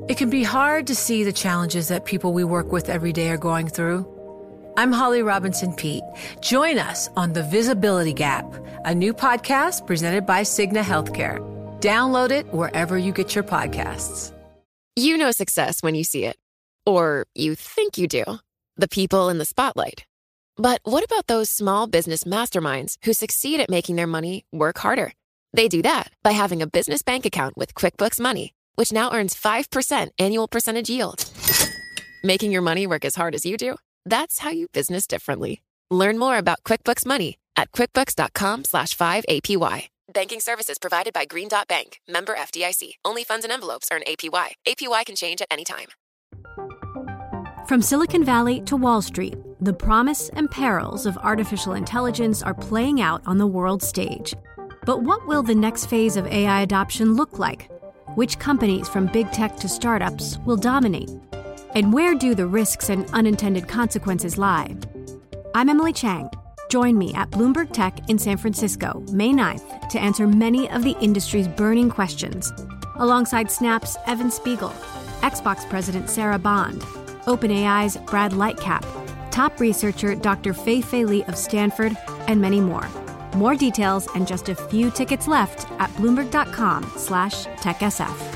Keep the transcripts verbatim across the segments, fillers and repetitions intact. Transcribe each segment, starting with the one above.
It can be hard to see the challenges that people we work with every day are going through. I'm Holly Robinson Peete. Join us on The Visibility Gap, a new podcast presented by Cigna Healthcare. Download it wherever you get your podcasts. You know success when you see it. Or you think you do. The people in the spotlight. But what about those small business masterminds who succeed at making their money work harder? They do that by having a business bank account with QuickBooks Money, which now earns five percent annual percentage yield. Making your money work as hard as you do? That's how you business differently. Learn more about QuickBooks Money at quickbooks.com slash 5APY. Banking services provided by Green Dot Bank. Member F D I C. Only funds and envelopes earn A P Y. A P Y can change at any time. From Silicon Valley to Wall Street, the promise and perils of artificial intelligence are playing out on the world stage. But what will the next phase of A I adoption look like? Which companies, from big tech to startups, will dominate? And where do the risks and unintended consequences lie? I'm Emily Chang. Join me at Bloomberg Tech in San Francisco, May ninth, to answer many of the industry's burning questions, alongside Snap's Evan Spiegel, Xbox President Sarah Bond, OpenAI's Brad Lightcap, top researcher Doctor Fei-Fei Li of Stanford, and many more. More details and just a few tickets left at Bloomberg.com slash TechSF.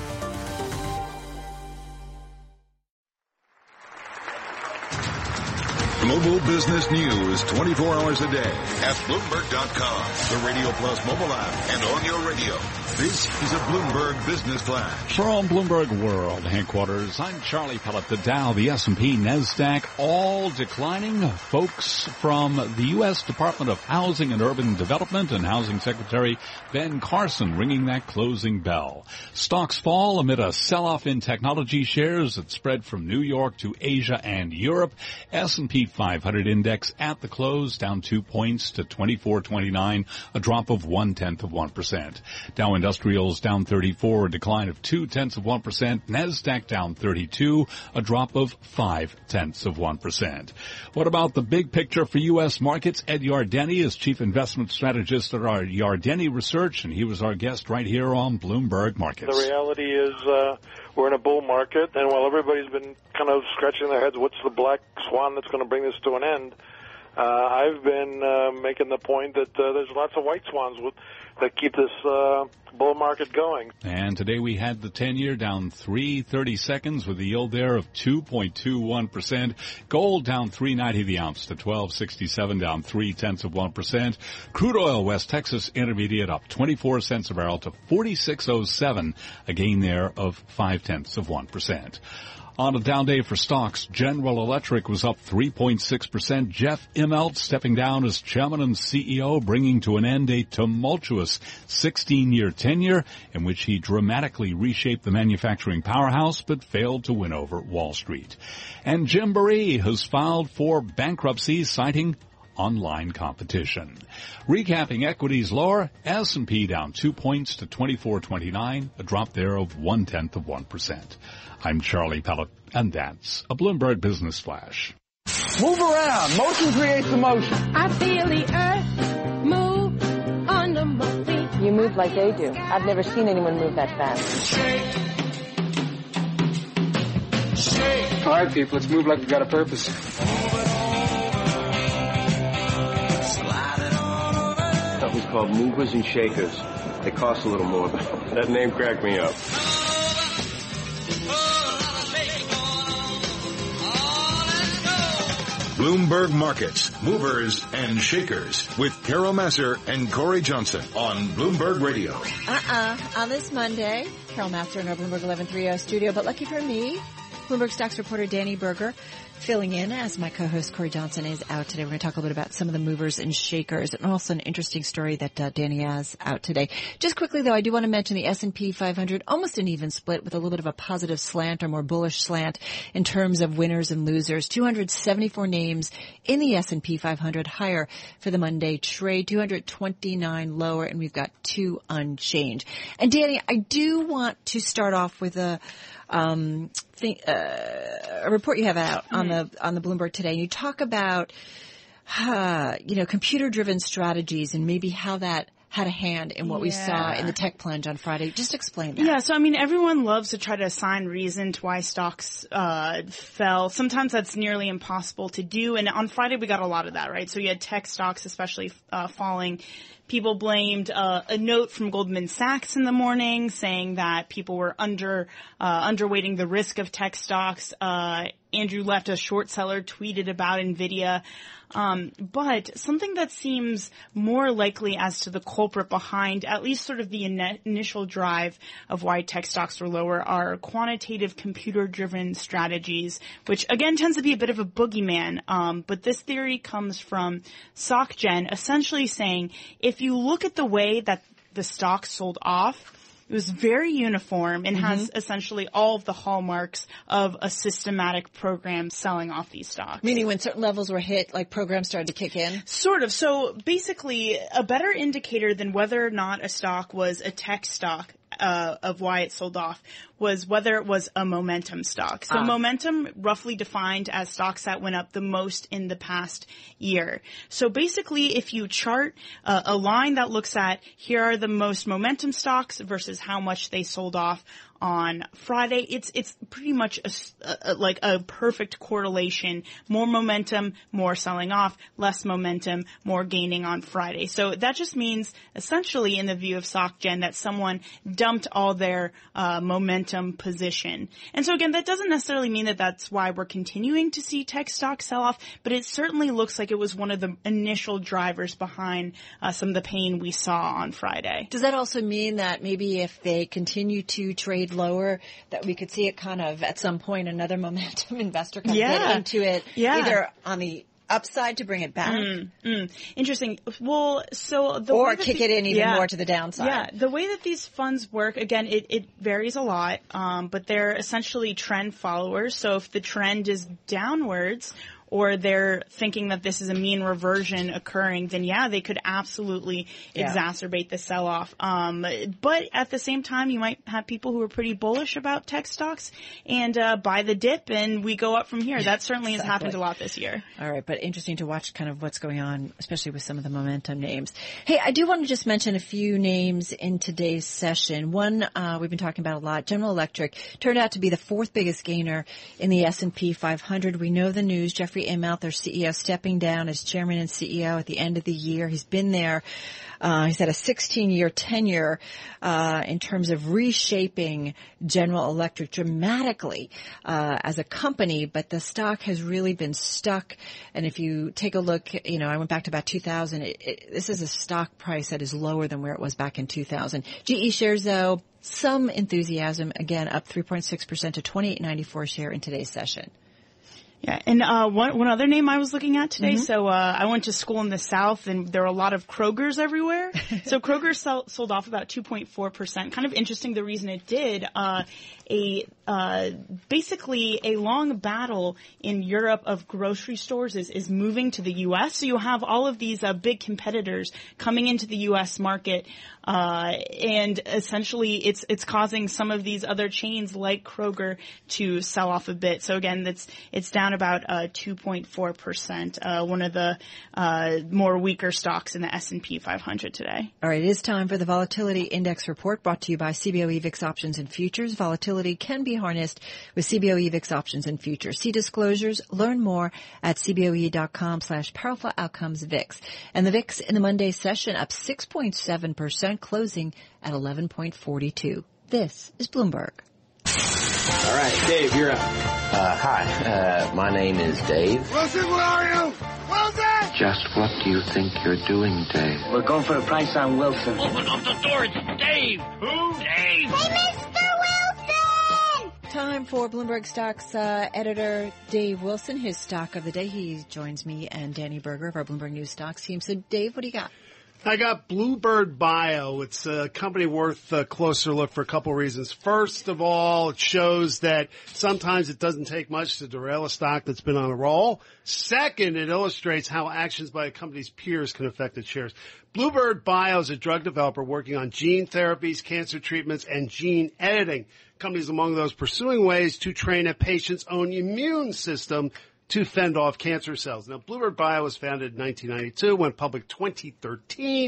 Global business news twenty-four hours a day at Bloomberg dot com, the Radio Plus mobile app, and on your radio. This is a Bloomberg Business Flash. From Bloomberg World headquarters, I'm Charlie Pellet. The Dow, the S and P, NASDAQ, all declining. Folks from the U S Department of Housing and Urban Development and Housing Secretary Ben Carson ringing that closing bell. Stocks fall amid a sell-off in technology shares that spread from New York to Asia and Europe. S and P five hundred index at the close down two points to twenty-four twenty-nine, a drop of one-tenth of one percent. Dow Industrials down thirty-four, a decline of two-tenths of one percent. NASDAQ down thirty-two, a drop of five-tenths of one percent. What about the big picture for U S markets? Ed Yardeni is Chief Investment Strategist at our Yardeni Research, and he was our guest right here on Bloomberg Markets. The reality is uh, we're in a bull market, and while everybody's been kind of scratching their heads, what's the black swan that's going to bring this to an end? Uh, I've been uh, making the point that uh, there's lots of white swans with, that keep this uh, bull market going. And today we had the ten-year down three thirty seconds with a yield there of two point two one percent. Gold down three ninety the ounce to twelve sixty-seven, down three-tenths of one percent. Crude oil West Texas Intermediate up twenty-four cents a barrel to forty-six oh seven, a gain there of five-tenths of one percent. On a down day for stocks, General Electric was up three point six percent. Jeff Immelt stepping down as chairman and C E O, bringing to an end a tumultuous sixteen-year tenure in which he dramatically reshaped the manufacturing powerhouse but failed to win over Wall Street. And Jim Barry has filed for bankruptcy, citing online competition. Recapping equities lower, S and P down two points to twenty-four twenty-nine, a drop there of one-tenth of one percent. I'm Charlie Pellet, and that's a Bloomberg Business Flash. Move around. Motion creates emotion. I feel the earth move under my feet. You move like they do. I've never seen anyone move that fast. Shake. Shake. All right, people, let's move like we've got a purpose. That was called Movers and Shakers. They cost a little more, but that name cracked me up. Bloomberg Markets, Movers and Shakers with Carol Massar and Corey Johnson on Bloomberg Radio. Uh-uh. On this Monday, Carol Massar in our Bloomberg eleven thirty studio, but lucky for me, Bloomberg Stocks reporter Danny Berger filling in as my co-host Corey Johnson is out today. We're going to talk a little bit about some of the movers and shakers and also an interesting story that uh, Danny has out today. Just quickly, though, I do want to mention the S and P five hundred, almost an even split with a little bit of a positive slant or more bullish slant in terms of winners and losers. two hundred seventy-four names in the S and P five hundred higher for the Monday trade, two hundred twenty-nine lower, and we've got two unchanged. And Danny, I do want to start off with a Um, think, uh, a report you have out on the on the Bloomberg today. You talk about, uh, you know, computer-driven strategies and maybe how that had a hand in what yeah. we saw in the tech plunge on Friday. Just explain that. Yeah, so I mean, everyone loves to try to assign reason to why stocks uh fell. Sometimes that's nearly impossible to do, and on Friday we got a lot of that, right? So you had tech stocks especially uh, falling. People blamed uh, a note from Goldman Sachs in the morning saying that people were under uh, underweighting the risk of tech stocks. Uh, Andrew Left, a short seller, tweeted about NVIDIA. Um, but something that seems more likely as to the culprit behind at least sort of the in- initial drive of why tech stocks were lower are quantitative computer-driven strategies, which again tends to be a bit of a boogeyman. Um, but this theory comes from SocGen, essentially saying if you look at the way that the stocks sold off, it was very uniform and mm-hmm. has essentially all of the hallmarks of a systematic program selling off these stocks. Meaning when certain levels were hit, like programs started to kick in? Sort of. So basically, a better indicator than whether or not a stock was a tech stock uh, of why it sold off was whether it was a momentum stock. So ah. momentum roughly defined as stocks that went up the most in the past year. So basically, if you chart uh, a line that looks at here are the most momentum stocks versus how much they sold off on Friday, it's it's pretty much a, a, like a perfect correlation. More momentum, more selling off. Less momentum, more gaining on Friday. So that just means essentially, in the view of SocGen, that someone dumped all their uh, momentum position. And so again, that doesn't necessarily mean that that's why we're continuing to see tech stocks sell off, but it certainly looks like it was one of the initial drivers behind uh, some of the pain we saw on Friday. Does that also mean that maybe if they continue to trade lower, that we could see it kind of at some point another momentum investor kind yeah. of get into it, yeah. either on the upside to bring it back, mm, mm. Interesting. Well, so the or way that kick the, it in even yeah, more to the downside. Yeah, the way that these funds work, again, it, it varies a lot, um, but they're essentially trend followers. So if the trend is downwards, or they're thinking that this is a mean reversion occurring, then yeah, they could absolutely yeah. exacerbate the sell-off. Um, but at the same time, you might have people who are pretty bullish about tech stocks and uh, buy the dip and we go up from here. That certainly exactly. has happened a lot this year. All right, but interesting to watch kind of what's going on, especially with some of the momentum names. Hey, I do want to just mention a few names in today's session. One uh, we've been talking about a lot, General Electric, turned out to be the fourth biggest gainer in the S and P five hundred. We know the news. Jeffrey Immelt, their C E O, stepping down as chairman and C E O at the end of the year. He's been there. Uh, he's had a sixteen-year tenure uh, in terms of reshaping General Electric dramatically uh, as a company, but the stock has really been stuck. And if you take a look, you know, I went back to about two thousand. It, it, this is a stock price that is lower than where it was back in two thousand. G E shares, though, some enthusiasm, again, up three point six percent to twenty-eight ninety-four a share in today's session. Yeah, and uh one one other name I was looking at today, mm-hmm. so uh I went to school in the South, and there were a lot of Kroger's everywhere. So Kroger sell, sold off about two point four percent. Kind of interesting the reason it did. Uh a uh basically a long battle in Europe of grocery stores is is moving to the U S. So you have all of these uh, big competitors coming into the U S market, uh and essentially it's it's causing some of these other chains like Kroger to sell off a bit. So again, that's it's down about uh two point four percent, uh one of the uh more weaker stocks in the S and P five hundred today. All right, it is time for the Volatility Index Report, brought to you by C B O E VIX Options and Futures. Volatility can be harnessed with C B O E VIX Options and Futures. See disclosures, learn more at cboe.com slash powerful outcomes VIX. And the VIX in the Monday session up six point seven percent, closing at eleven point four two. This is Bloomberg. All right, Dave, you're up. Uh, hi, uh, my name is Dave. Wilson, where are you? Wilson! Just what do you think you're doing, Dave? We're going for a price on Wilson. Open up the door, it's Dave! Who? Dave! Hey, Mister Wilson! Time for Bloomberg Stocks uh, editor Dave Wilson, his stock of the day. He joins me and Danny Berger of our Bloomberg News Stocks team. So, Dave, what do you got? I got Bluebird Bio. It's a company worth a closer look for a couple of reasons. First of all, it shows that sometimes it doesn't take much to derail a stock that's been on a roll. Second, it illustrates how actions by a company's peers can affect its shares. Bluebird Bio is a drug developer working on gene therapies, cancer treatments, and gene editing. The company is among those pursuing ways to train a patient's own immune system to fend off cancer cells. Now, Bluebird Bio was founded in nineteen ninety-two, went public twenty thirteen,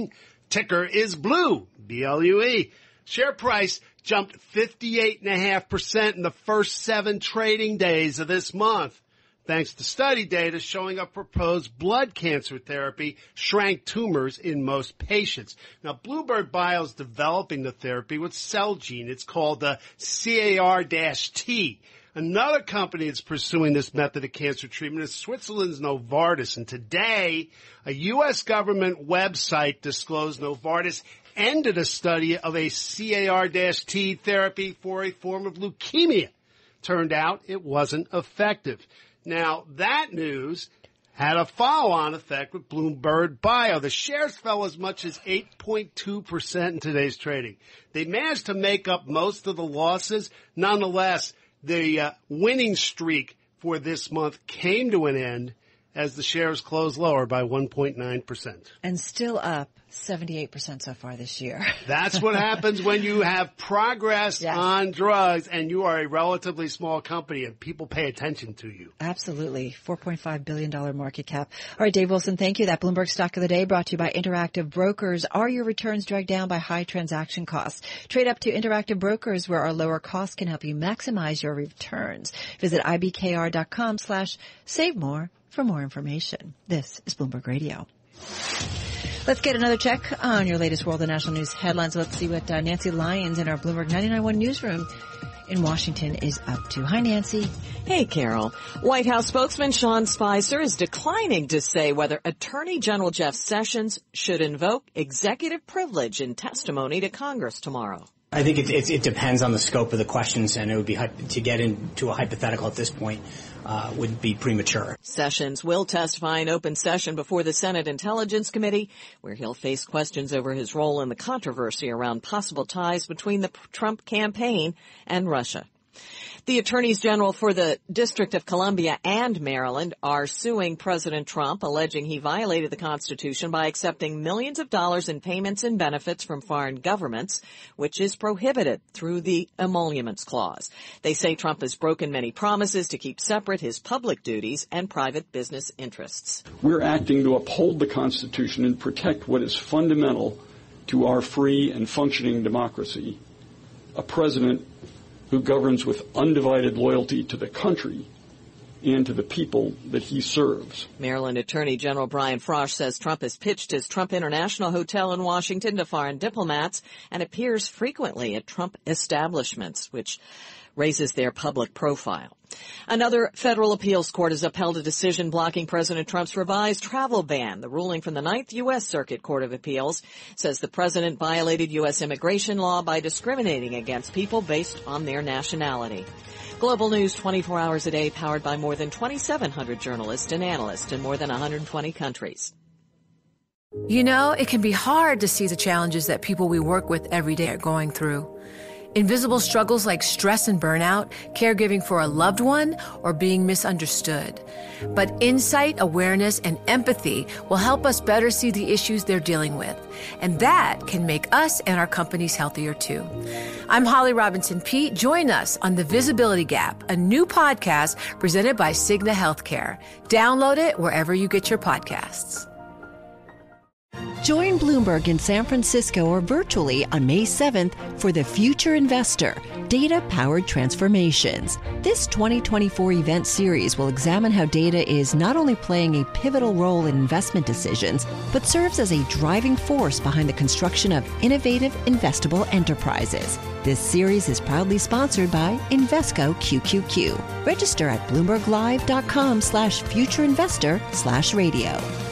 Ticker is Blue, B L U E. Share price jumped fifty-eight point five percent in the first seven trading days of this month, thanks to study data showing a proposed blood cancer therapy shrank tumors in most patients. Now, Bluebird Bio is developing the therapy with Celgene. It's called the C A R T. Another company that's pursuing this method of cancer treatment is Switzerland's Novartis. And today, a U S government website disclosed Novartis ended a study of a C A R T therapy for a form of leukemia. Turned out it wasn't effective. Now, that news had a follow-on effect with Bluebird Bio. The shares fell as much as eight point two percent in today's trading. They managed to make up most of the losses. Nonetheless, the uh, winning streak for this month came to an end as the shares closed lower by one point nine percent. And still up seventy-eight percent so far this year. That's what happens when you have progress yes. on drugs and you are a relatively small company and people pay attention to you. Absolutely. four point five billion dollars market cap. All right, Dave Wilson, thank you. That Bloomberg Stock of the Day brought to you by Interactive Brokers. Are your returns dragged down by high transaction costs? Trade up to Interactive Brokers where our lower costs can help you maximize your returns. Visit ibkr.com slash save more for more information. This is Bloomberg Radio. Let's get another check on your latest world and national news headlines. Let's see what uh, Nancy Lyons in our Bloomberg ninety-nine point one newsroom in Washington is up to. Hi, Nancy. Hey, Carol. White House spokesman Sean Spicer is declining to say whether Attorney General Jeff Sessions should invoke executive privilege in testimony to Congress tomorrow. I think it, it, it depends on the scope of the questions, and it would be to get into a hypothetical at this point uh, would be premature. Sessions will testify in open session before the Senate Intelligence Committee, where he'll face questions over his role in the controversy around possible ties between the Trump campaign and Russia. The attorneys general for the District of Columbia and Maryland are suing President Trump, alleging he violated the Constitution by accepting millions of dollars in payments and benefits from foreign governments, which is prohibited through the Emoluments Clause. They say Trump has broken many promises to keep separate his public duties and private business interests. We're acting to uphold the Constitution and protect what is fundamental to our free and functioning democracy. A president who governs with undivided loyalty to the country and to the people that he serves. Maryland Attorney General Brian Frosh says Trump has pitched his Trump International Hotel in Washington to foreign diplomats and appears frequently at Trump establishments, which raises their public profile. Another federal appeals court has upheld a decision blocking President Trump's revised travel ban. The ruling from the Ninth U S Circuit Court of Appeals says the president violated U S immigration law by discriminating against people based on their nationality. Global news twenty-four hours a day, powered by more than twenty-seven hundred journalists and analysts in more than one hundred twenty countries. You know, it can be hard to see the challenges that people we work with every day are going through. Invisible struggles like stress and burnout, caregiving for a loved one, or being misunderstood. But insight, awareness, and empathy will help us better see the issues they're dealing with. And that can make us and our companies healthier too. I'm Holly Robinson Peete. Join us on The Visibility Gap, a new podcast presented by Cigna Healthcare. Download it wherever you get your podcasts. Join Bloomberg in San Francisco or virtually on May seventh for The Future Investor, Data-Powered Transformations. This twenty twenty-four event series will examine how data is not only playing a pivotal role in investment decisions, but serves as a driving force behind the construction of innovative, investable enterprises. This series is proudly sponsored by Invesco Q Q Q. Register at bloomberglive.com slash futureinvestor slash radio.